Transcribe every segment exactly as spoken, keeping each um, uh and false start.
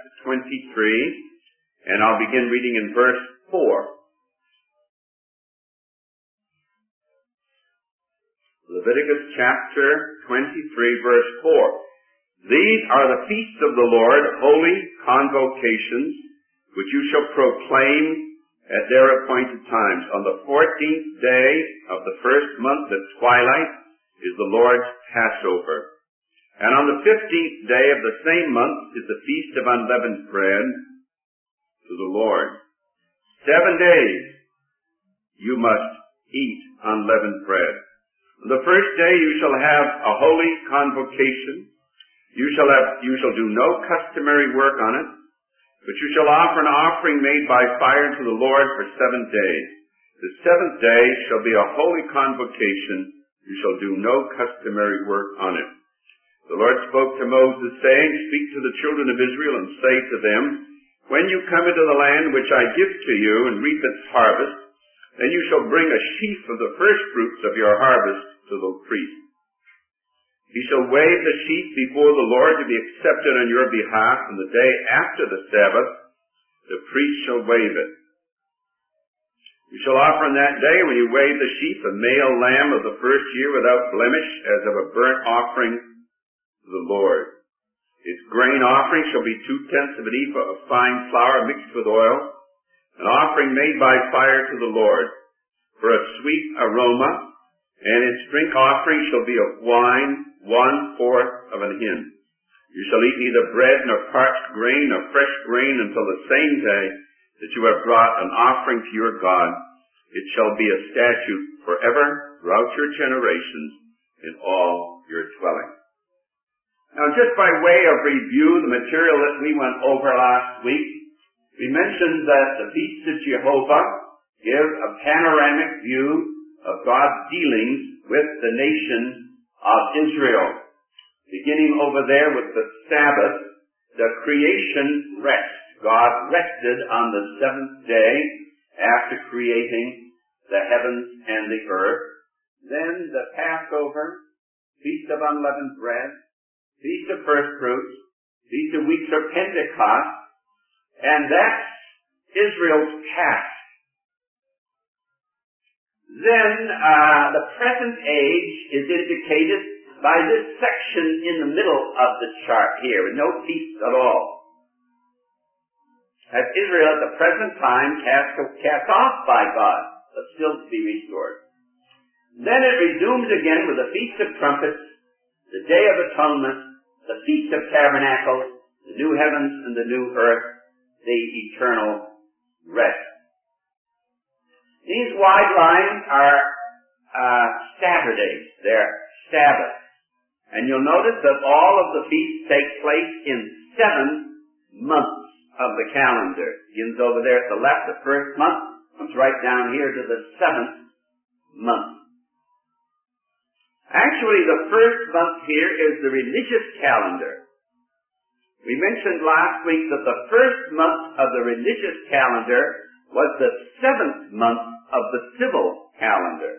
chapter twenty-three, and I'll begin reading in verse four. Leviticus chapter twenty-three, verse four. These are the feasts of the Lord, holy convocations, which you shall proclaim at their appointed times. On the fourteenth day of the first month at twilight is the Lord's Passover. And on the fifteenth day of the same month is the feast of unleavened bread to the Lord. Seven days you must eat unleavened bread. On the first day you shall have a holy convocation. You shall have, you shall do no customary work on it, but you shall offer an offering made by fire to the Lord for seven days. The seventh day shall be a holy convocation. You shall do no customary work on it. The Lord spoke to Moses, saying, Speak to the children of Israel and say to them, When you come into the land which I give to you and reap its harvest, then you shall bring a sheaf of the first fruits of your harvest to the priest. He shall wave the sheaf before the Lord to be accepted on your behalf, and the day after the Sabbath, the priest shall wave it. You shall offer on that day, when you wave the sheaf, a male lamb of the first year without blemish, as of a burnt offering to the Lord. Its grain offering shall be two-tenths of an ephah of fine flour mixed with oil, an offering made by fire to the Lord, for a sweet aroma, and its drink offering shall be of wine, one-fourth of an hin. You shall eat neither bread nor parched grain nor fresh grain until the same day that you have brought an offering to your God. It shall be a statute forever throughout your generations in all your dwellings. Now, just by way of review, the material that we went over last week, we mentioned that the feasts of Jehovah give a panoramic view of God's dealings with the nation of Israel. Beginning over there with the Sabbath, the creation rest. God rested on the seventh day after creating the heavens and the earth. Then the Passover, Feast of Unleavened Bread, Feast of First Fruits, Feast of Weeks or Pentecost, and that's Israel's past. Then uh, the present age is indicated by this section in the middle of the chart here, with no feast at all. As Israel at the present time cast, cast off by God, but still to be restored. Then it resumes again with the Feast of Trumpets, the Day of Atonement, the Feast of Tabernacles, the new heavens and the new earth, the eternal rest. These wide lines are uh, Saturdays. They're Sabbaths. And you'll notice that all of the feasts take place in seven months of the calendar. Begins over there at the left, the first month, comes right down here to the seventh month. Actually, the first month here is the religious calendar. We mentioned last week that the first month of the religious calendar was the seventh month of the civil calendar.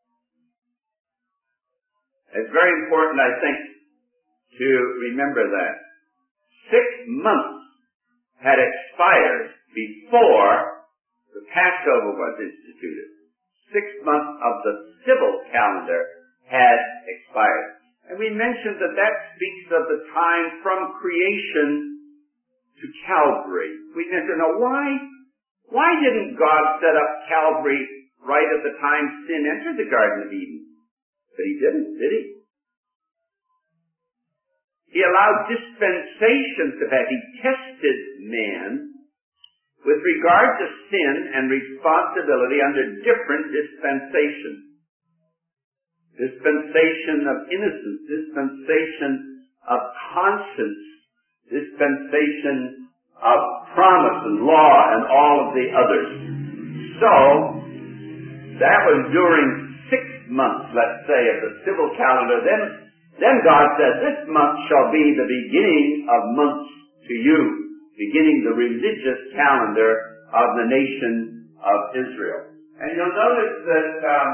It's very important, I think, to remember that. Six months had expired before the Passover was instituted. Six months of the civil calendar had expired. And we mentioned that that speaks of the time from creation to Calvary. We mentioned, now why, why didn't God set up Calvary right at the time sin entered the Garden of Eden? But he didn't, did he? He allowed dispensation to pass. He tested man with regard to sin and responsibility under different dispensations. Dispensation of innocence, dispensation of conscience, dispensation of promise and law and all of the others. So, that was during six months, let's say, of the civil calendar. Then, then God said, this month shall be the beginning of months to you, beginning the religious calendar of the nation of Israel. And you'll notice that um,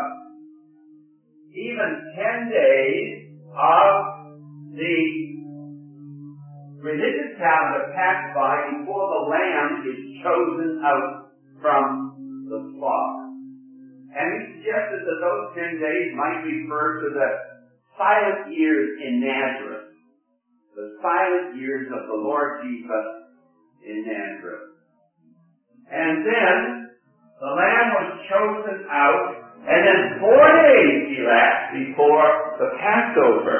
even ten days of the religious calendar passed by before the lamb is chosen out from the slaughter. And we suggested that those ten days might refer to the silent years in Nazareth. The silent years of the Lord Jesus in Nazareth. And then the lamb was chosen out, and then four days elapsed before the Passover.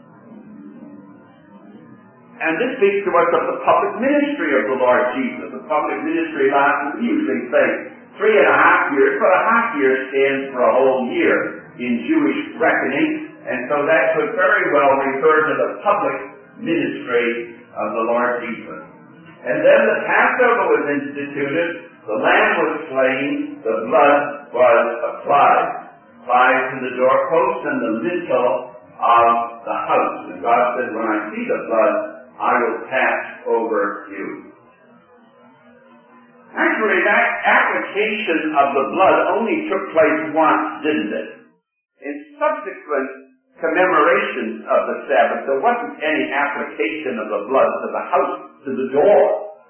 And this speaks to us of the public ministry of the Lord Jesus. The public ministry lasts, we usually say, three and a half years, but a half year stands for a whole year in Jewish reckoning, and so that could very well refer to the public ministry of the Lord Jesus. And then the Passover was instituted, the lamb was slain, the blood was applied, applied to the doorpost and the lintel of the house. And God said, when I see the blood, I will pass over you. Actually, that application of the blood only took place once, didn't it? In subsequent commemorations of the Sabbath, there wasn't any application of the blood to the house, to the door.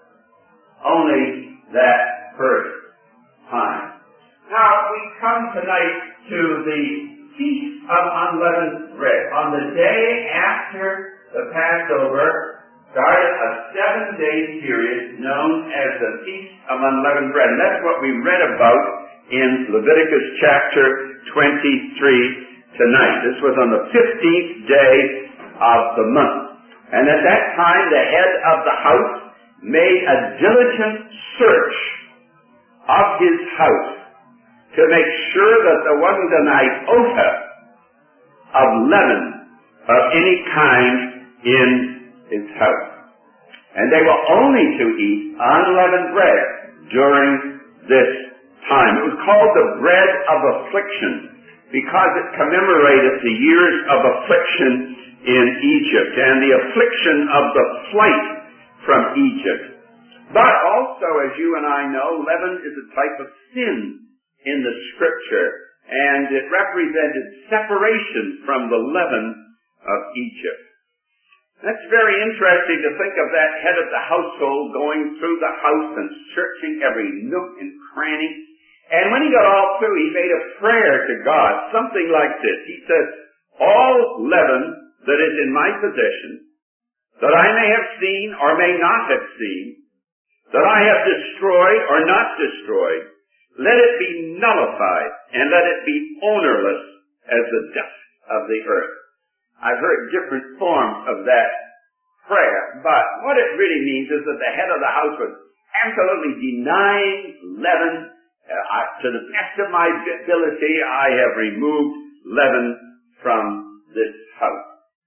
Only that first time. Now, we come tonight to the Feast of Unleavened Bread. On the day after the Passover, started a seven-day period known as the Feast of Unleavened Bread. And that's what we read about in Leviticus chapter twenty-three tonight. This was on the fifteenth day of the month. And at that time, the head of the house made a diligent search of his house to make sure that there wasn't an iota of leaven of any kind in his house. And they were only to eat unleavened bread during this time. It was called the bread of affliction because it commemorated the years of affliction in Egypt and the affliction of the flight from Egypt. But also, as you and I know, leaven is a type of sin in the Scripture, and it represented separation from the leaven of Egypt. That's very interesting to think of that head of the household going through the house and searching every nook and cranny. And when he got all through, he made a prayer to God, something like this. He says, all leaven that is in my possession, that I may have seen or may not have seen, that I have destroyed or not destroyed, let it be nullified and let it be ownerless as the dust of the earth. I've heard different forms of that prayer, but what it really means is that the head of the house was absolutely denying leaven. Uh, I, to the best of my ability, I have removed leaven from this house.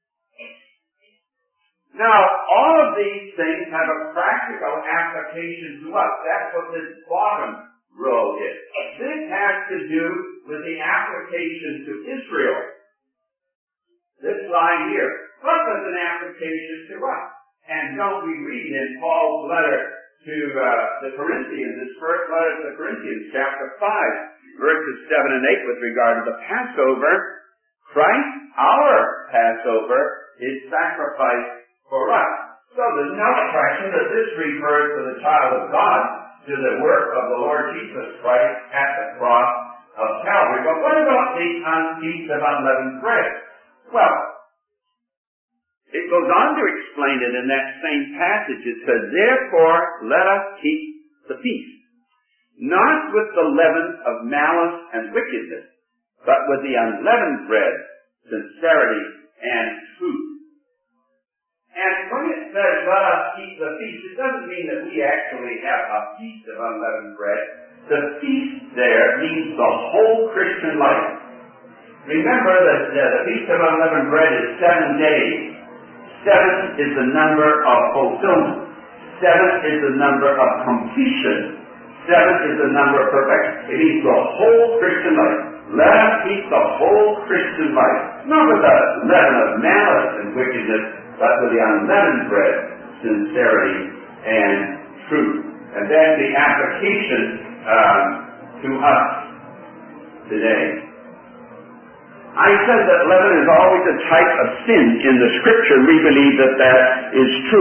Now, all of these things have a practical application to us. That's what this bottom row is. This has to do with the application to Israel. This line here. What was an application to us? And don't we read in Paul's letter to uh, the Corinthians, his first letter to the Corinthians, chapter five, verses seven and eight, with regard to the Passover, Christ, our Passover, is sacrificed for us. So there's no question that this refers to the child of God, to the work of the Lord Jesus Christ at the cross of Calvary. But what about the Feast of Unleavened Bread? Well, it goes on to explain it in that same passage. It says, therefore, let us keep the feast, not with the leaven of malice and wickedness, but with the unleavened bread, sincerity and truth. And when it says, let us keep the feast, it doesn't mean that we actually have a feast of unleavened bread. The feast there means the whole Christian life. Remember that uh, the Feast of Unleavened Bread is seven days. Seven is the number of fulfillment. Seven is the number of completion. Seven is the number of perfection. It means the whole Christian life. Let us keep the whole Christian life. Not with the leaven of malice and wickedness, but with the unleavened bread, sincerity and truth. And that's the application um, to us today. I said that leaven is always a type of sin in the Scripture. We believe that that is true.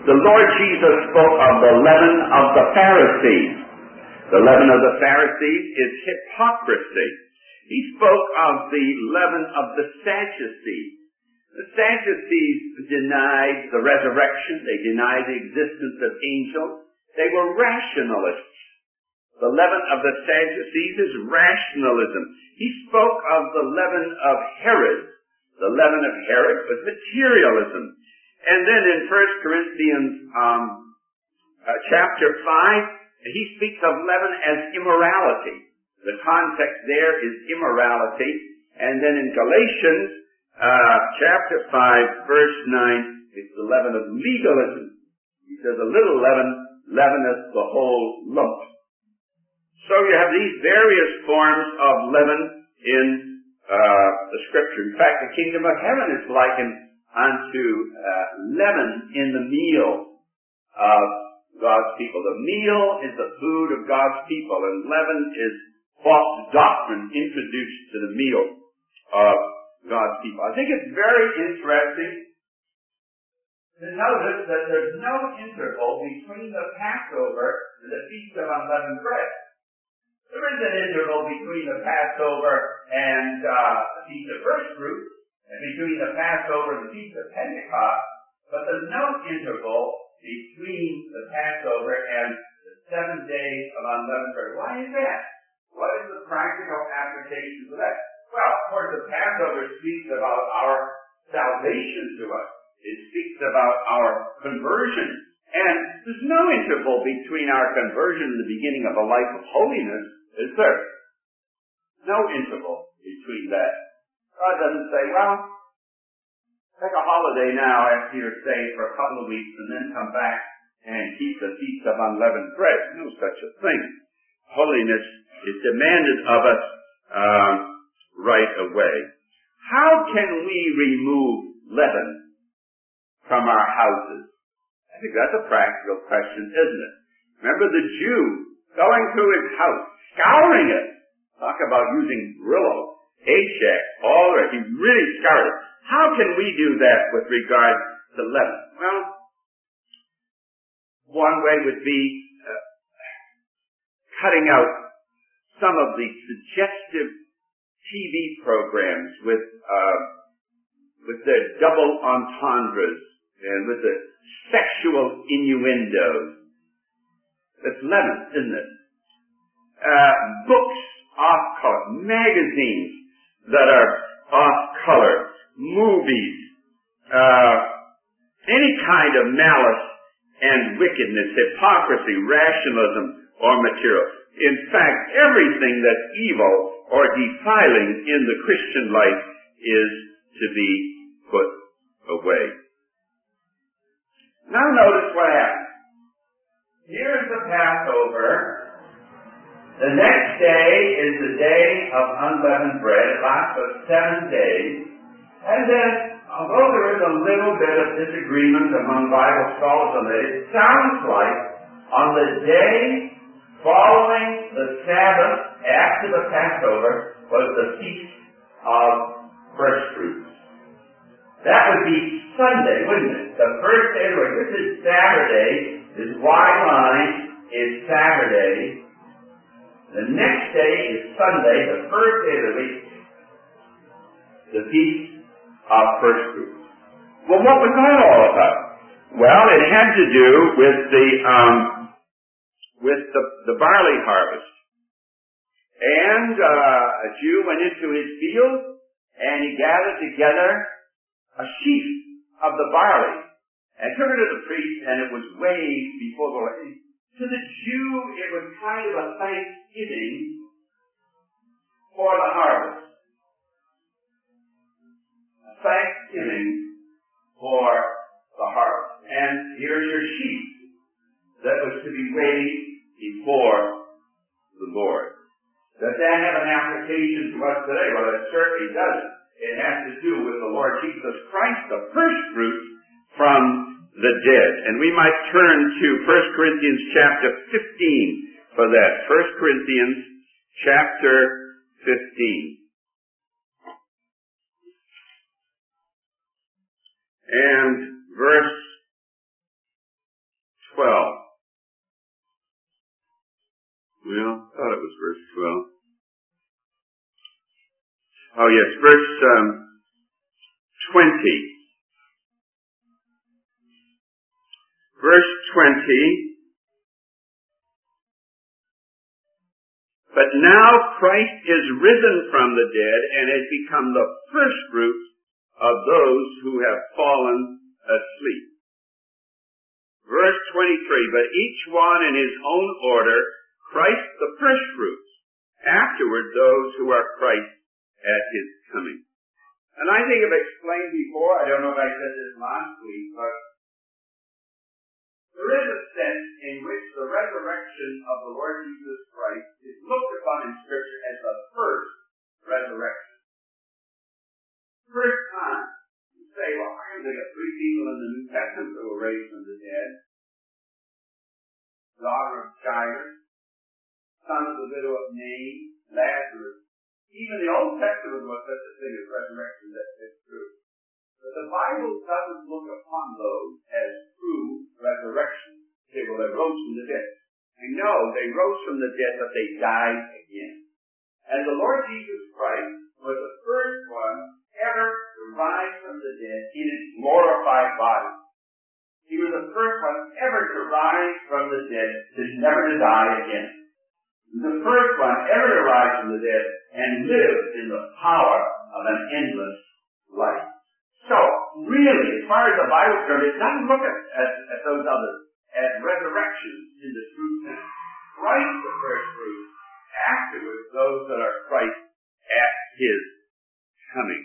The Lord Jesus spoke of the leaven of the Pharisees. The leaven of the Pharisees is hypocrisy. He spoke of the leaven of the Sadducees. The Sadducees denied the resurrection. They denied the existence of angels. They were rationalists. The leaven of the Sadducees is rationalism. He spoke of the leaven of Herod. The leaven of Herod was materialism. And then in First Corinthians um, uh, chapter five, he speaks of leaven as immorality. The context there is immorality. And then in Galatians uh, chapter five, verse nine, it's the leaven of legalism. He says, a little leaven leaveneth the whole lump. So you have these various forms of leaven in uh, the Scripture. In fact, the kingdom of heaven is likened unto uh, leaven in the meal of God's people. The meal is the food of God's people, and leaven is false doctrine introduced to the meal of God's people. I think it's very interesting to notice that there's no interval between the Passover and the Feast of Unleavened Bread. There is an interval between the Passover and uh, the Feast of First Fruits, and between the Passover and the Feast of Pentecost, but there's no interval between the Passover and the seven days of unleavened bread. Why is that? What is the practical application of that? Well, of course, the Passover speaks about our salvation to us. It speaks about our conversion. And there's no interval between our conversion and the beginning of a life of holiness, is there? No interval between that. God doesn't say, well, take a holiday now after you're saved for a couple of weeks and then come back and keep the Feast of Unleavened Bread. No such a thing. Holiness is demanded of us um, right away. How can we remove leaven from our houses? I think that's a practical question, isn't it? Remember the Jew going through his house, scouring it. Talk about using Brillo, Ajax, all that. He really scoured it. How can we do that with regard to leaven? Well, one way would be uh, cutting out some of the suggestive T V programs with uh, with their double entendres and with the sexual innuendos. That's leaven, isn't it? Uh, books off color, magazines that are off color, movies, uh, any kind of malice and wickedness, hypocrisy, rationalism, or material. In fact, everything that's evil or defiling in the Christian life is to be put away. Now notice what happens. Here's the Passover. The next day is the day of unleavened bread. It lasts for seven days. And then, although there is a little bit of disagreement among Bible scholars on that, it sounds like on the day following the Sabbath after the Passover was the Feast of First Fruits. That would be Sunday, wouldn't it? The first day of the week. This is Saturday. This wide line is Saturday. The next day is Sunday, the first day of the week, the Feast of First Fruits. Well, what was that all about? Well, it had to do with the um, with the, the barley harvest. And uh, a Jew went into his field and he gathered together a sheaf of the barley and took it to the priest, and it was weighed before the Lord. To the Jew, it was kind of a thanksgiving for the harvest. A thanksgiving for the harvest. And here's your sheep that was to be weighed before the Lord. Does that have an application to us today? Well, it certainly doesn't. It has to do with the Lord Jesus Christ, the first fruits from the dead. And we might turn to First Corinthians chapter fifteen for that. First Corinthians chapter fifteen. And verse twelve. Well, I thought it was verse twelve. Oh yes, verse um, twenty. Verse twenty. But now Christ is risen from the dead and has become the first fruits of those who have fallen asleep. Verse twenty-three, but each one in his own order, Christ the first fruits, afterward those who are Christ at his coming. And I think I've explained before, I don't know if I said this last week, but there is a sense in which the resurrection of the Lord Jesus Christ is looked upon in Scripture as the first resurrection. First time. You say, well, I think of three people in the New Testament who were raised from the dead. Daughter of Jairus, son of the widow of Nain, Lazarus. Even the Old Testament was such a thing as resurrection that is true. But the Bible doesn't look upon those as true resurrections. They well, they rose from the dead. I know they rose from the dead, but they died again. And the Lord Jesus Christ was the first one ever to rise from the dead in his glorified body. He was the first one ever to rise from the dead, to never to die again. He was the first one ever to rise from the dead and live in the power of an endless life. So, really, as far as the Bible is concerned, it doesn't look at, at, at those others as resurrections in the true sense. Christ the first fruit, afterwards those that are Christ at his coming.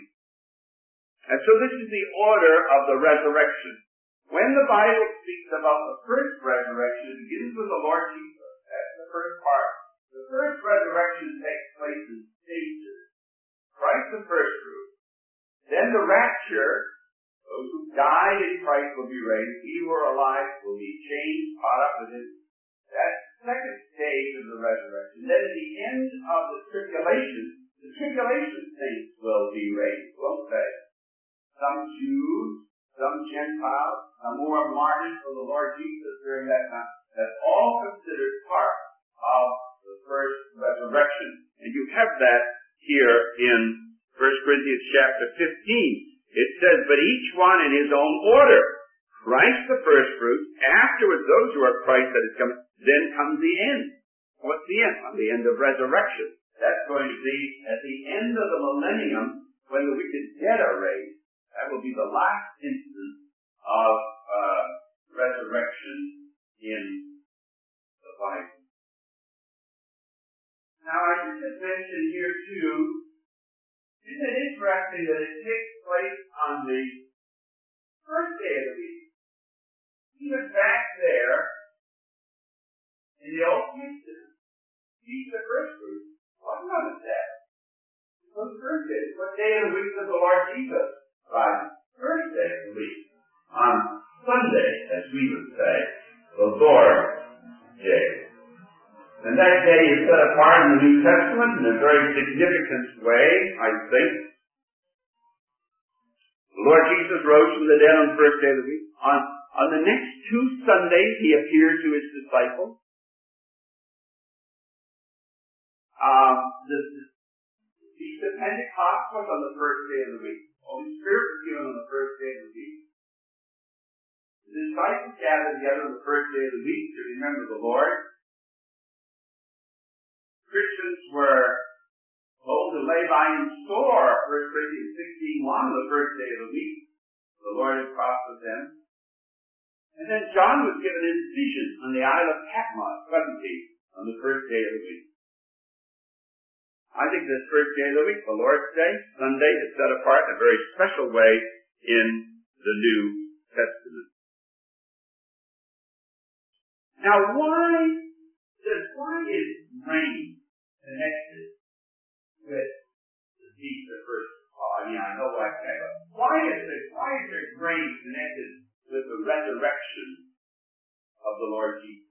And so this is the order of the resurrection. When the Bible speaks about the first resurrection, it begins with the Lord Jesus. That's the first part. The first resurrection takes place in stages. Christ the first fruit. Then the rapture, those who died in Christ will be raised. We who are alive will be changed, caught up with him. That's the second stage of the resurrection. Then at the end of the tribulation, the tribulation saints will be raised, won't they? Some Jews, some Gentiles, some who are martyrs for the Lord Jesus during that time. That's all considered part of the first resurrection. And you have that here in First Corinthians chapter fifteen. It says, but each one in his own order. Christ the first fruit, afterwards those who are Christ that is coming, then comes the end. What's the end? Well, the end of resurrection. That's going to be at the end of the millennium when the wicked dead are raised. That will be the last instance of uh, resurrection in the Bible. Now, I should just mention here, too, isn't it interesting that it takes place on the first day of the week? Even back there, in the Old Testament, he's the first fruit. What was that? It was the first day. What day of the week does the Lord Jesus rise? First day of the week. On Sunday, as we would say, the Lord's Day. And that day is set apart in the New Testament in a very significant way, I think. The Lord Jesus rose from the dead on the first day of the week. On, on the next two Sundays, he appeared to his disciples. Um, the, the Feast of Pentecost was on the first day of the week. The Holy Spirit was given on the first day of the week. The disciples gathered together on the first day of the week to remember the Lord. Christians were told to lay by in store, First Corinthians sixteen one, on the first day of the week. The Lord had crossed with them. And then John was given his vision on the Isle of Patmos, wasn't he, on the first day of the week. I think this first day of the week, the Lord's Day, Sunday, is set apart in a very special way in the New Testament. Now, why does why is rain connected with the feast of first? Oh, I mean, I know what I say, but why is it? Why is there rain connected with the resurrection of the Lord Jesus?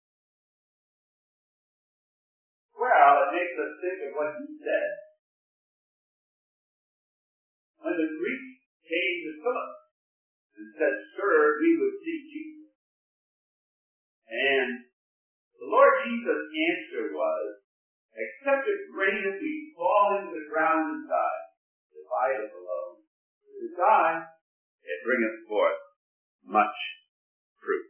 Well, it makes us think of what he said. When the Greeks came to Philip and said, Sir, we would see Jesus. Lord Jesus' answer was, except a grain of wheat fall into the ground and die, if I am alone, if it die, it bringeth forth much fruit.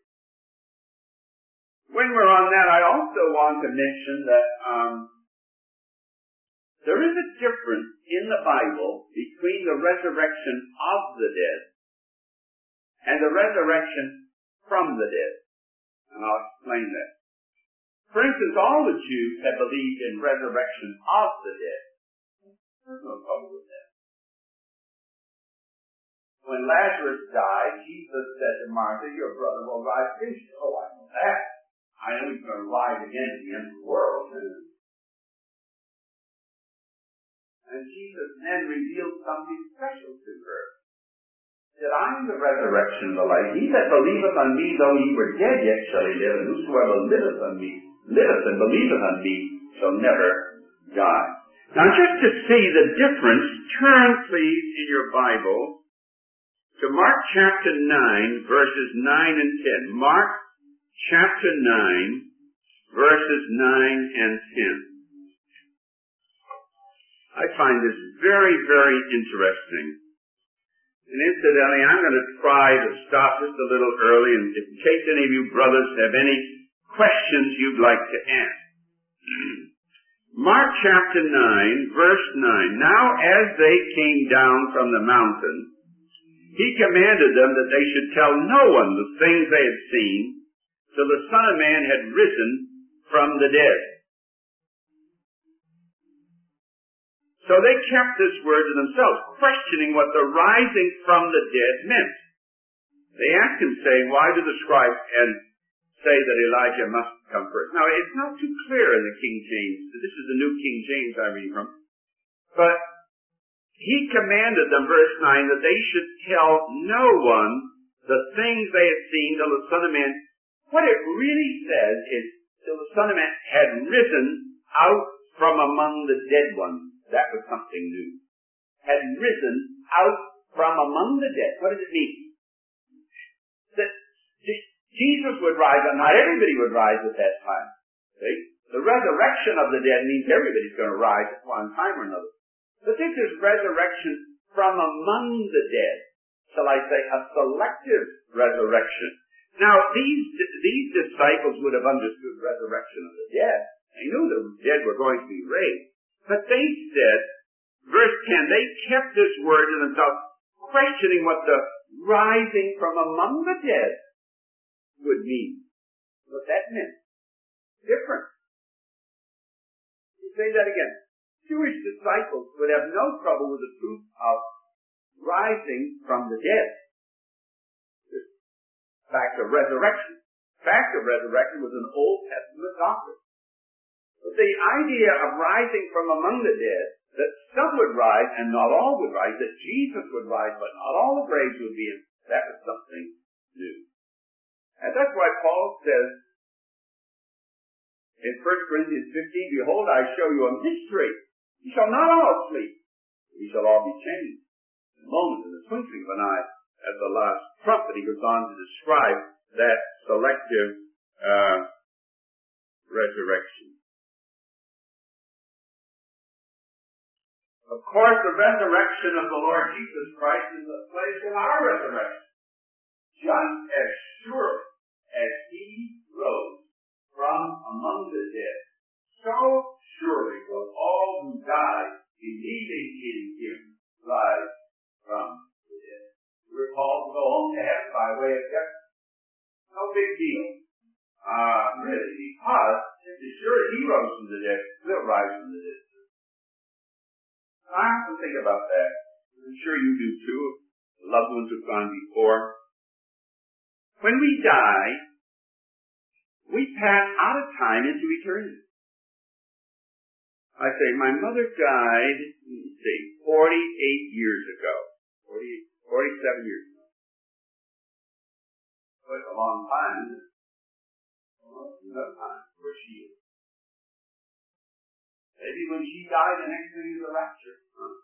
When we're on that, I also want to mention that um, there is a difference in the Bible between the resurrection of the dead and the resurrection from the dead. And I'll explain that. For instance, all the Jews had believed in resurrection of the dead. There's no trouble with that. When Lazarus died, Jesus said to Martha, your brother will rise again. She said, oh, I know that. I know he's going to rise again at the end of the world. And Jesus then revealed something special to her. He said, I am the resurrection and the life. He that believeth on me, though he were dead, yet shall he live. And whosoever liveth on me, liveth and believeth on me, shall never die. Now, just to see the difference, turn, please, in your Bible to Mark chapter nine, verses nine and ten. Mark chapter nine, verses nine and ten. I find this very, very interesting. And incidentally, I'm going to try to stop just a little early, and in case any of you brothers have any questions you'd like to ask. Mark chapter nine, verse nine. Now as they came down from the mountain, he commanded them that they should tell no one the things they had seen, till the Son of Man had risen from the dead. So they kept this word to themselves, questioning what the rising from the dead meant. They asked him, saying, why do the scribes and say that Elijah must come first? Now, it's not too clear in the King James. This is the New King James I read from. But he commanded them, verse nine, that they should tell no one the things they had seen till the Son of Man. What it really says is, till the Son of Man had risen out from among the dead ones. That was something new. Had risen out from among the dead. What does it mean? That Jesus would rise, and not everybody would rise at that time. See? The resurrection of the dead means everybody's going to rise at one time or another. But this is resurrection from among the dead. Shall I say, a selective resurrection. Now, these, these disciples would have understood resurrection of the dead. They knew the dead were going to be raised. But they said, verse ten, they kept this word to themselves, questioning what the rising from among the dead would mean. What that meant. Different. You say that again. Jewish disciples would have no trouble with the truth of rising from the dead. This fact of resurrection. Fact of resurrection was an Old Testament doctrine. But the idea of rising from among the dead, that some would rise and not all would rise, that Jesus would rise but not all the graves would be in, that was something new. And that's why Paul says in First Corinthians fifteen, behold, I show you a mystery. We shall not all sleep. We shall all be changed. In a moment, in the twinkling of an eye, at the last trumpet, he goes on to describe that selective uh, resurrection. Of course, the resurrection of the Lord Jesus Christ is a place in our resurrection. Just as sure as he rose from among the dead, so surely will all who die believing in him rise from the dead. We're called to go home to heaven by way of death. No big deal. Uh, really, because just as sure as he rose from the dead, we'll rise from the dead. I have to think about that. I'm sure you do too. The loved ones who've gone before. When we die, we pass out of time into eternity. I say, my mother died, let me see, forty-eight years ago. forty-eight, forty-seven years ago. That's a long time, isn't it? Well, it's enough time where she is. Maybe when she died, the next thing is the rapture. Huh?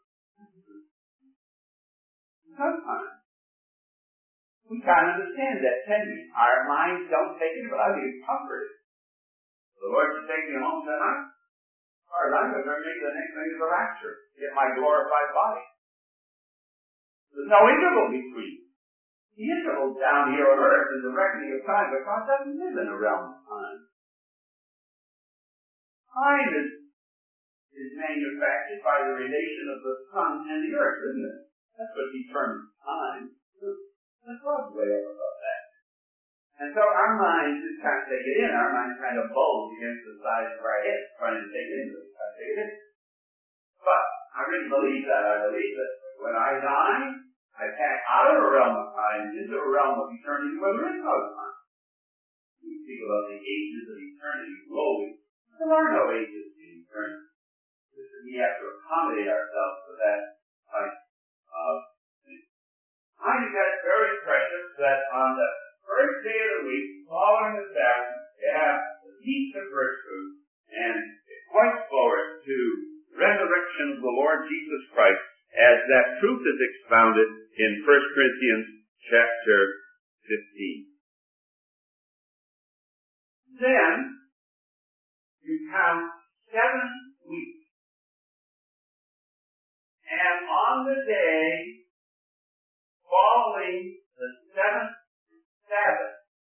Sometimes. We can't understand that, can we? Our minds don't take it, but I be comforted. The Lord should take me home tonight. As far as I'm concerned, maybe the next thing is the rapture. Get my glorified body. There's no interval between. The interval down here on earth is the reckoning of time, but God doesn't live in a realm of time. Time is, is manufactured by the relation of the sun and the earth, isn't it? That's what determines time. That's God's way up above that. And so our minds just can't take it in. Our minds kind of bulge against the sides of our heads, trying to take it in, but we can't take it in. But I really believe that. I believe that when I die, I pass out of a realm of time into a realm of eternity where there is no time. We speak about the ages of eternity globally. There are no ages in eternity. We have to accommodate ourselves to that type of thing. I think that's very precious that on the first day of the week, following the Sabbath, you have the Feast of First Fruits, and it points forward to the resurrection of the Lord Jesus Christ as that truth is expounded in First Corinthians chapter fifteen. Then, you count seven weeks. And on the day following the seventh Sabbath,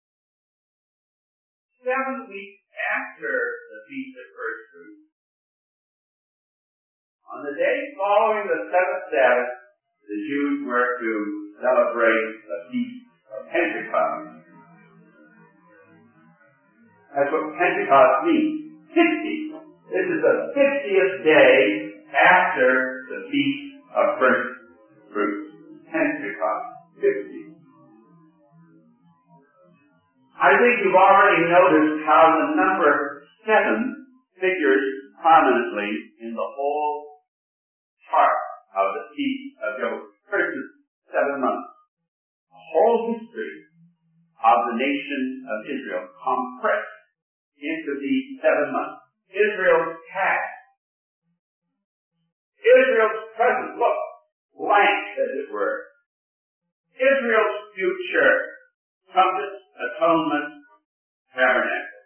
seven weeks after the Feast of First Fruits, on the day following the seventh Sabbath, the Jews were to celebrate the Feast of Pentecost. That's what Pentecost means. fifty. This is the fiftieth day after the Feast of First Fruits. Pentecost. fifty. I think you've already noticed how the number seven figures prominently in the whole chart of the Feast of the first seven months. The whole history of the nation of Israel compressed into these seven months. Israel's past. Israel's present, look, blank as it were. Israel's future, trumpet, atonement, tabernacle.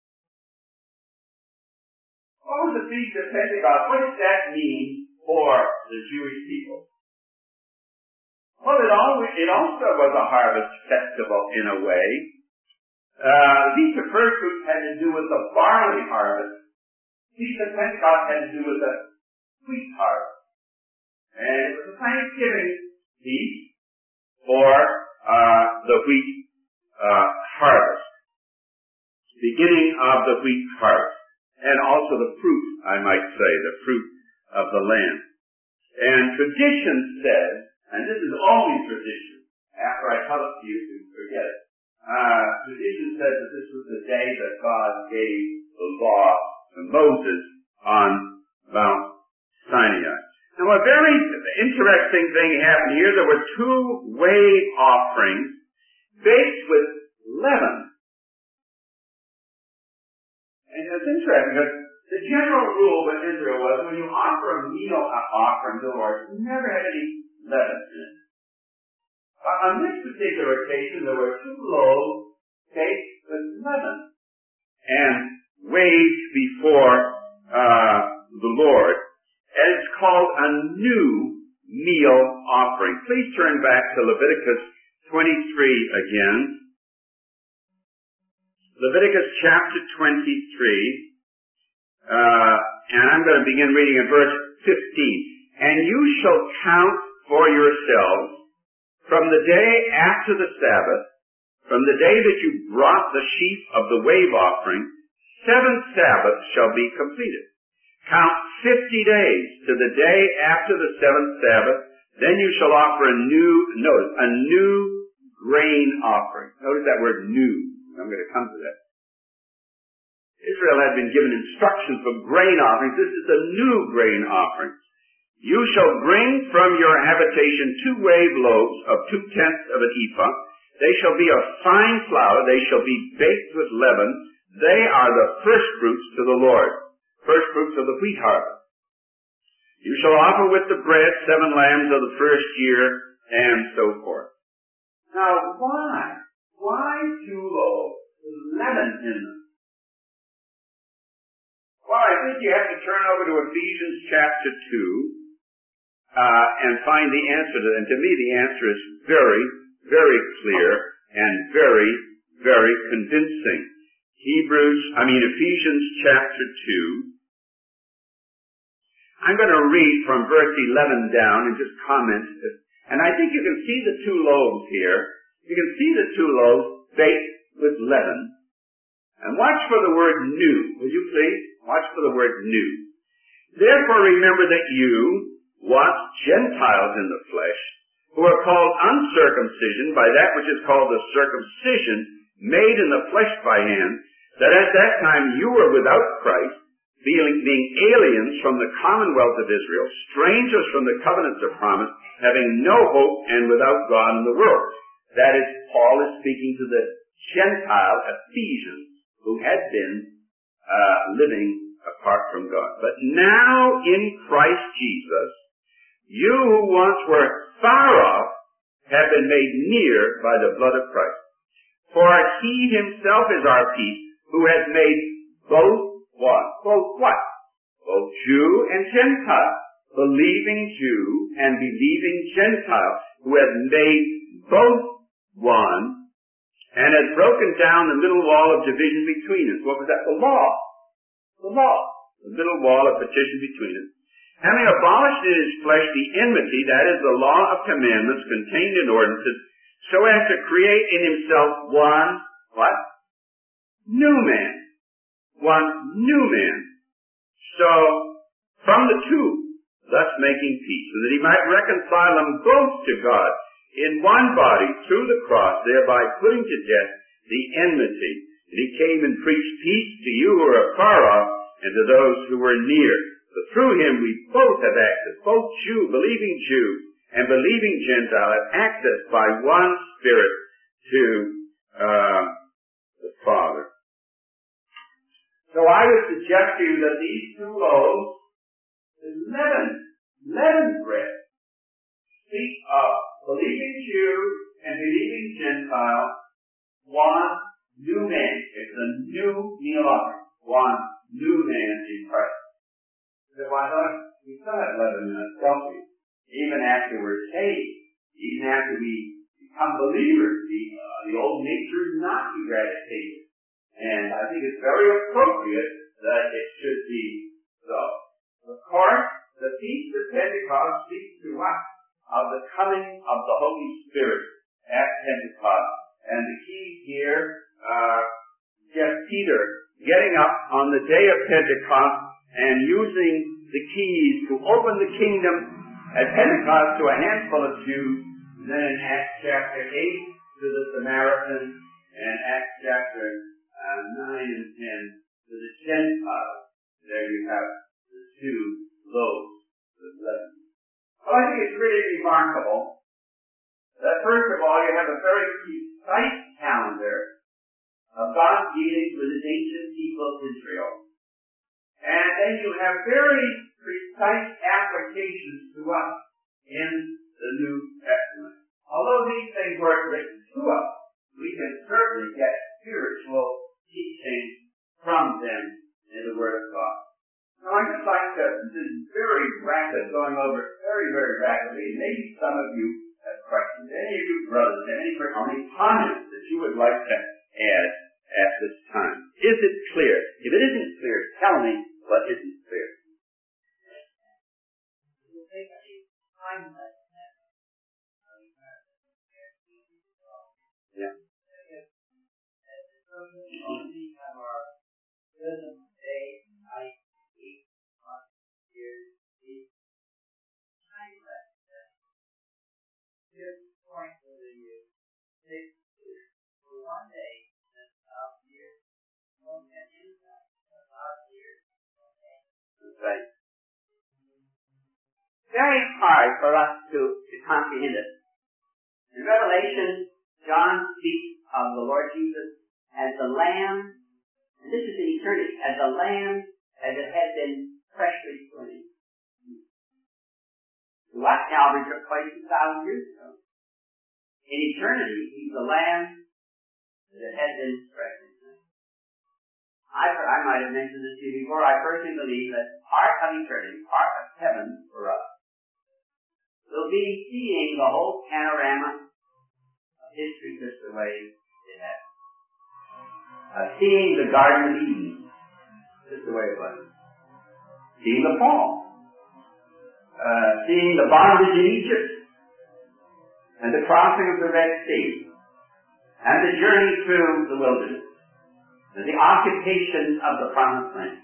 What was the Feast of Pentecost? What does that mean for the Jewish people? Well, it, always, it also was a harvest festival in a way. Uh, the Feast of First Fruits had to do with the barley harvest. The Feast of Pentecost had to do with the wheat harvest. And it was a Thanksgiving feast for uh, the wheat uh, harvest. Beginning of the wheat harvest. And also the fruit, I might say, the fruit of the land. And tradition says, and this is only tradition, after I tell it to you, you forget it. Uh, tradition says that this was the day that God gave the law to Moses on Mount Sinai. Now a very interesting thing happened here. There were two wave offerings baked with leaven. And it's interesting because the general rule with Israel was when you offer a meal offering to the Lord, you never had any leaven in it. But on this particular occasion, there were two loaves baked with leaven and waved before uh, the Lord. And it's called a new meal offering. Please turn back to Leviticus twenty-three again. Leviticus chapter twenty-three, uh, and I'm going to begin reading in verse fifteen. And you shall count for yourselves from the day after the Sabbath, from the day that you brought the sheaf of the wave offering, seven Sabbaths shall be completed. Count fifty days to the day after the seventh Sabbath, then you shall offer a new, notice, a new grain offering. Notice that word new. I'm going to come to that. Israel had been given instructions for grain offerings. This is a new grain offering. You shall bring from your habitation two wave loaves of two tenths of an ephah. They shall be of fine flour. They shall be baked with leaven. They are the first fruits to the Lord, first fruits of the wheat harvest. You shall offer with the bread seven lambs of the first year, and so forth. Now, why? Why two loaves with leaven in them? think you have to turn over to Ephesians chapter two uh, and find the answer to that. And to me, the answer is very, very clear and very, very convincing. Hebrews, I mean Ephesians chapter two. I'm going to read from verse eleven down and just comment. And I think you can see the two loaves here. You can see the two loaves baked with leaven. And watch for the word new, will you please? Watch for the word new. Therefore remember that you, once Gentiles in the flesh, who are called uncircumcision by that which is called the circumcision made in the flesh by hand, that at that time you were without Christ, being, being aliens from the commonwealth of Israel, strangers from the covenants of promise, having no hope and without God in the world. That is, Paul is speaking to the Gentile Ephesians who had been uh, living apart from God. But now in Christ Jesus, you who once were far off have been made near by the blood of Christ. For he himself is our peace, who has made both what? Both what? Both Jew and Gentile, believing Jew and believing Gentile, who has made both one, and has broken down the middle wall of division between us. What was that? The law. The law. The middle wall of partition between us. Having abolished in his flesh the enmity, that is the law of commandments contained in ordinances, so as to create in himself one, what? New man. One new man. So, from the two, thus making peace, so that he might reconcile them both to God in one body through the cross, thereby putting to death the enmity. And he came and preached peace to you who are afar off, and to those who were near. For through him we both have access, both Jew, believing Jew, and believing Gentile, have access by one Spirit to uh, the Father. So I would suggest to you that these two loaves is leaven, leaven bread, speak of believing Jew and believing Gentile, one new man. It's a new meal offering, one new man in Christ. So why not? We still have leaven in us, don't we? Even after we're saved, even after we become believers, the, uh, the old nature is not eradicated. And I think it's very appropriate that it should be so. Of course, the Feast of Pentecost speaks to us of the coming of the Holy Spirit at Pentecost. And the key here, uh, just Peter getting up on the day of Pentecost and using the keys to open the kingdom at Pentecost to a handful of Jews. And then in Acts chapter eight to the Samaritans, and Acts chapter uh, nine and ten to the Gentiles. There you have the two loaves of leaven. Well, I think it's really remarkable that first of all you have a very precise calendar of God's dealings with his ancient people of Israel. And then you have very precise applications to us in the New Testament. Although these things weren't written to us, we can certainly get spiritual teaching from them in the Word of God. Now I'd just like to, this is very rapid, going over very, very rapidly. Maybe some of you have questions. Any of you brothers, any, any comments that you would like to add at this time? Is it clear? If it isn't clear, tell me what isn't clear. Yeah. Right. Very hard for us to, to comprehend it. In Revelation, John speaks of the Lord Jesus as the Lamb, and this is in eternity, as the Lamb as it had been freshly slain. What Calvary took place two thousand years ago. In eternity, he's the Lamb that it had been freshly slain. I, I might have mentioned this to you before, I personally believe that part of eternity, part of heaven for us, will be seeing the whole panorama of history just the way it has. Uh, seeing the Garden of Eden just the way it was. Seeing the fall. Uh, seeing the bondage in Egypt. And the crossing of the Red Sea. And the journey through the wilderness. And the occupation of the Promised Land.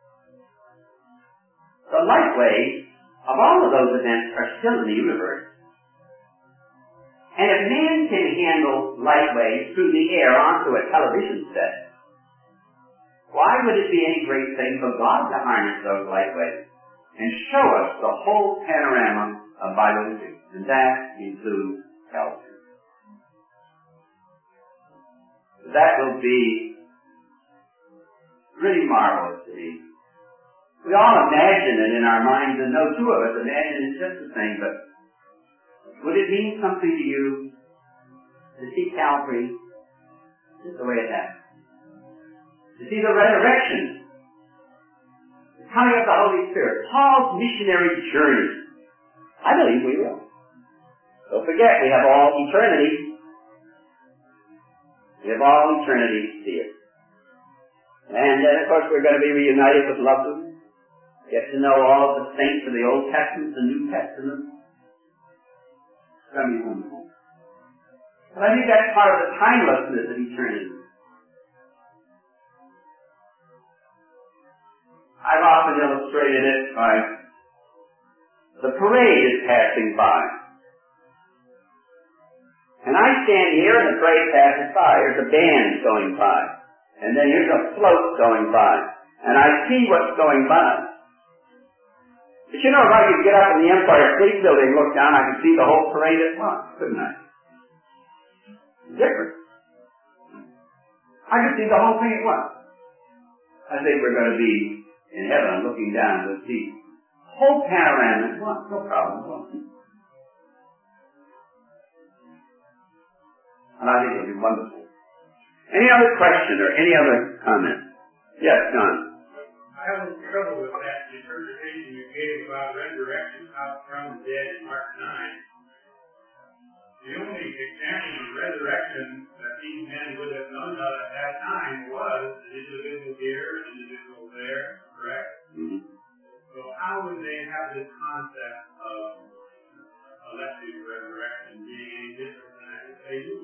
The light waves of all of those events are still in the universe. And if man can handle light waves through the air onto a television set, why would it be any great thing for God to harness those light waves and show us the whole panorama of Bible history? And that includes Calvary. That will be really marvelous to me. We all imagine it in our minds, and no two of us imagine it just the same, but would it mean something to you to see Calvary just the way it happened? To see the resurrection, the coming of the Holy Spirit, Paul's missionary journey. I believe we will. Don't forget, we have all eternity. We have all eternity to see it. And then, of course, we're going to be reunited with loved ones. Get to know all of the saints of the Old Testament, the New Testament. It's going to be wonderful. But I think that's part of the timelessness of eternity. I've often illustrated it by the parade is passing by. And I stand here and the parade passes by. There's a band going by. And then here's a float going by. And I see what's going by. But you know, if I could get up in the Empire State Building and look down, I could see the whole parade at once, couldn't I? Different. I could see the whole thing at once. I think we're going to be in heaven looking down to see the whole panorama at once. No problem at all. And I think it'll be wonderful. Any other question or any other comment? Yes, John. I have a little trouble with that interpretation you gave about resurrection out from the dead in Mark nine. The only example of resurrection that these men would have known of at that time was an individual here, an individual there, correct? Mm-hmm. So how would they have this concept of elective resurrection being any different than if they do?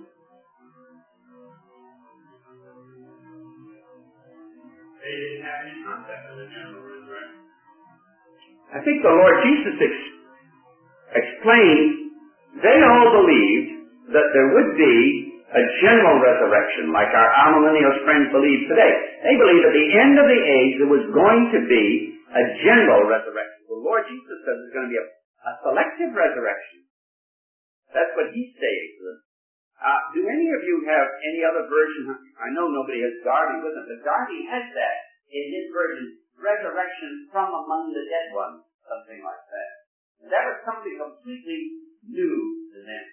They didn't have any concept of the general resurrection. I think the Lord Jesus ex- explained they all believed that there would be a general resurrection, like our amillennials friends believe today. They believed at the end of the age there was going to be a general resurrection. The Lord Jesus says there's going to be a, a selective resurrection. That's what He's saying to them. Uh, do any of you have any other version? I know nobody has Darby with them, but Darby has that in his version, resurrection from among the dead ones, something like that. That was something completely new to them.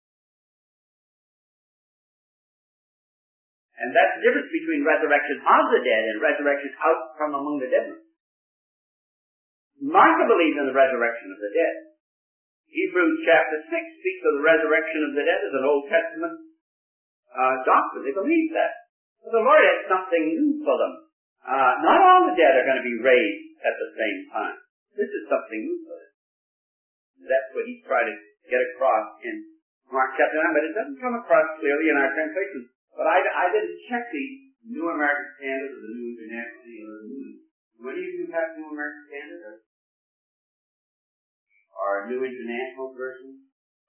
And that's the difference between resurrection of the dead and resurrection out from among the dead ones. Martha believed in the resurrection of the dead. Hebrews chapter six speaks of the resurrection of the dead as an Old Testament uh, doctrine. They believed that. But the Lord has something new for them. Uh, not all the dead are going to be raised at the same time. This is something new for them. That's what He's trying to get across in Mark chapter nine, but it doesn't come across clearly in our translations. But I, I didn't check the New American Standard or the New International or the New. What do you have New American Standard or, or New International version?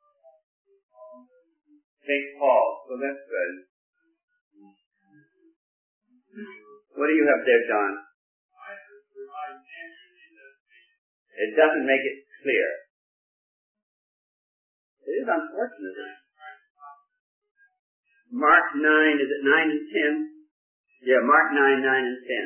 Saint Paul. So that's good. What do you have there, John? It doesn't make it clear. It is unfortunate. Mark nine, is it nine and ten? Yeah, Mark nine, nine and ten.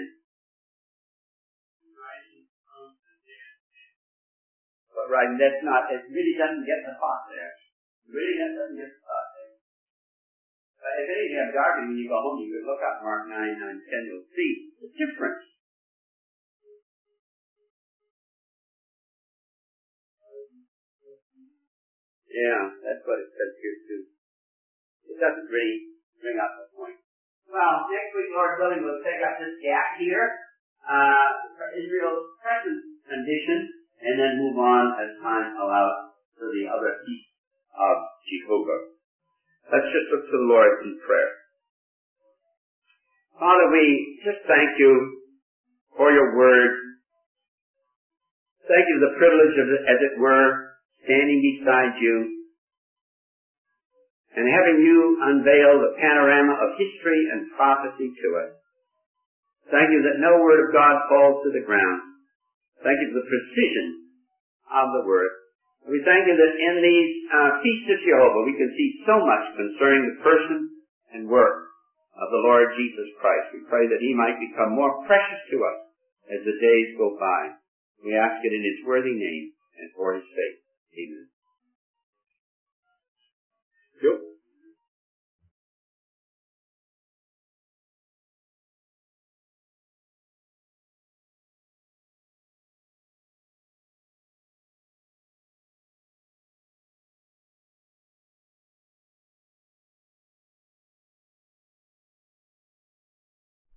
But right, that's not, it really doesn't get the thought there. It really doesn't get the thought there. But if any of you have Darby when you go home, you could look up Mark nine, nine, ten, you'll see the Yeah, that's what it says here too. It doesn't really bring up the point. Well, next week, Lord willing, we'll take up this gap here, uh, for Israel's present condition, and then move on as time allows to the other feasts of Jehovah. Let's just look to the Lord in prayer. Father, we just thank you for your word. Thank you for the privilege of, as it were, standing beside you and having you unveil the panorama of history and prophecy to us. Thank you that no word of God falls to the ground. Thank you for the precision of the word. We thank you that in these uh, feasts of Jehovah we can see so much concerning the person and work of the Lord Jesus Christ. We pray that he might become more precious to us as the days go by. We ask it in his worthy name and for his sake.